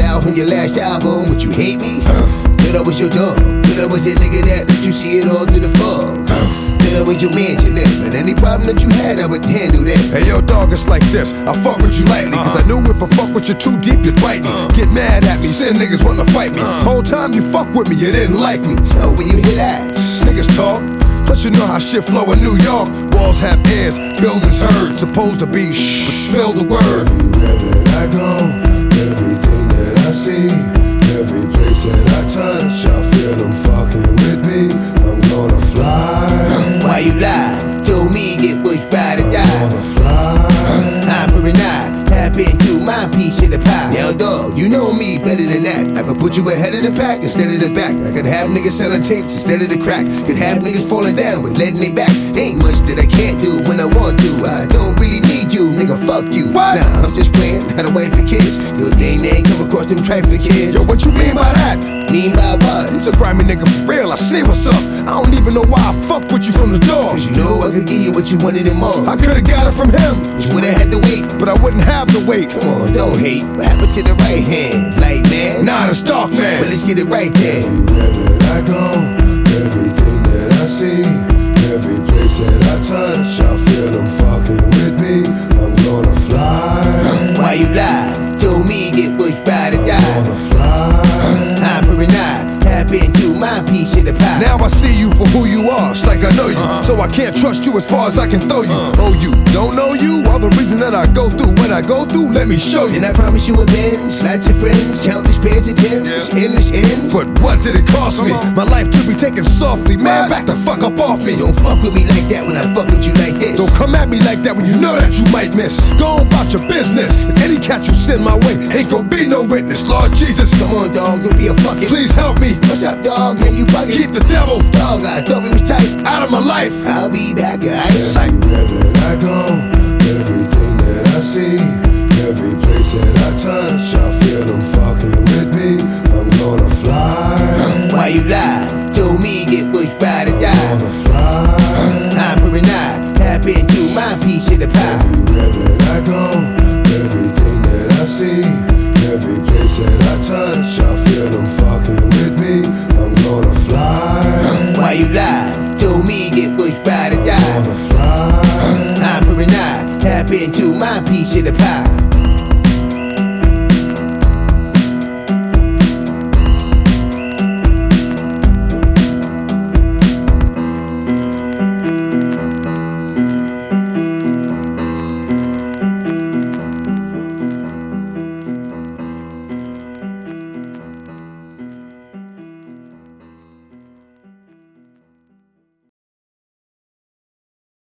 out on your last album, would you hate me? Good I was your dog, good I was that nigga that let you see it all to the fall. Good I was your man to live, and any problem that you had, I would handle that. Hey yo dog, it's like this, I fuck with you lightly, cause I knew if I fuck with you too deep, you'd bite me. Get mad at me, send niggas wanna fight me. Whole time you fuck with me, you didn't like me. Oh, when you hear that, niggas talk, plus you know how shit flow in New York. Walls have ears, buildings heard, supposed to be shh, but spill the word. Everywhere that I go, everything that I see, every place that I touch, I feel them fucking with me. I'm gonna fly. Why you lie? Told me get pushed by to I'm die. gonna fly. Eye for an eye, tap into my piece of the pie. Now dog, you know me better than that. I could put you ahead of the pack instead of the back. I could have niggas selling tapes instead of the crack. Could have niggas falling down but letting they back. Ain't much that I can't do when I want to. I don't really need you, nigga, fuck you. What? Nah, I'm just playing, had a wife and kids. Your thing they ain't come across them trifling kids. Yo, what you mean by that? Mean by what? You's a grimy nigga for real, I see what's up. I don't even know why I fuck with you from the door. Cause you know I could give you what you wanted and more. I could've got it from him, You would've had to wait. but I wouldn't have to wait. Come on, don't hate. What happened to the right hand? Light man? Nah, it's dark, man. But let's get it right then. Everywhere that I go, everything that I see, every place that I touch, I feel them fucking with me. I'm gonna fly. Why you lie? Told me get pushed by to I'm die. gonna fly. Eye for an eye, tap into my piece of the pie. Now I see you for who you are, it's like I know you. So I can't trust you as far as I can throw you. Oh, you don't know you? All the reason that I go through what I go through, let me show you. And I promise you a Benz, lots of friends, countless pairs of Timbs, endless ends. But what did it cost me? My life to be taken softly, man, back the fuck up off me. Don't fuck with me like that when I fuck with you like this. Don't come at me like that when you know that you might miss. Go on about your business. If any cat you send my way ain't gon' be no witness. Lord Jesus, Come on, dog, don't be a fucking. please help me. What's up, dog? Man, you bugging. Keep the devil Dog, I thought we was tight. out of my life. I'll be back, guys. Everywhere that I go, everything that I see, every place that I touch, I feel them fucking with me. I'm gonna fly. Why you lie? Told me get pushed by to I'm die. gonna fly. Eye for an eye, tap into my piece of the pie. Everywhere that I go, everything that I see, every place that I touch, I